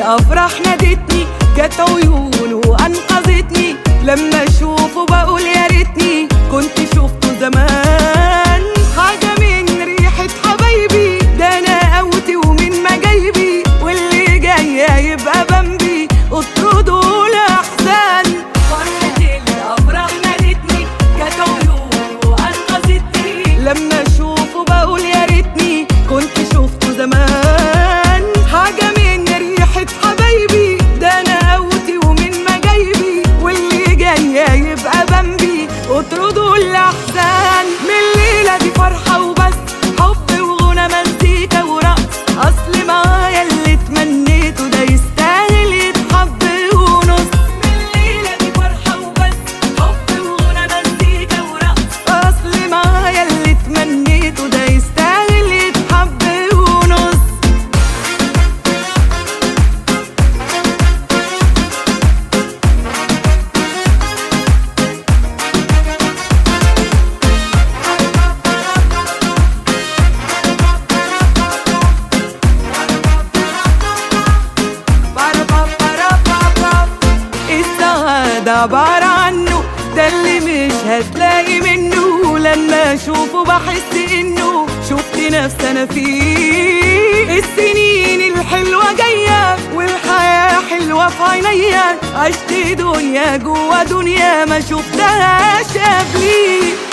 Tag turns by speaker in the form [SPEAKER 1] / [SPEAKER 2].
[SPEAKER 1] الافراح نادتني، جت عيونه وانقذتني، لما اشوفه بقول يا ريتني كنت شفته زمان. حاجه من ريحه حبايبي، ده انا قوتي ومن مجايبي، واللي جاي هيبقى بمبي اطردوا الاحزان. فرحة الافراح نادتني، جت عيونه وانقذتني، لما اشوفه بقول يا ريتني كنت شفته زمان. حاجه من ريحه حبايبي، ده انا قوتي ومن مجايبي، واللي جاي هيبقى بمبي اطردوا الاحزان. من الليله دي فرحه وبس، حب وغنى مزيكا ورقص، اصل معايا اللي تمنيته ده يستاهل يتحب ونص. من الليله دي فرحه وبس، حب وغنى مزيكا ورقص، اصل معايا اللي تمنيته ده يستاهل يتحب ونص. السعادة عبارة عنه، ده اللي مش هتلاقي منه، لما اشوفه بحس انه شفت نفسي انا فيه. السنين الحلوة جاية والحياة حلوة في عينيا، عشت دنيا جوا دنيا ما شفتهاش قبلي.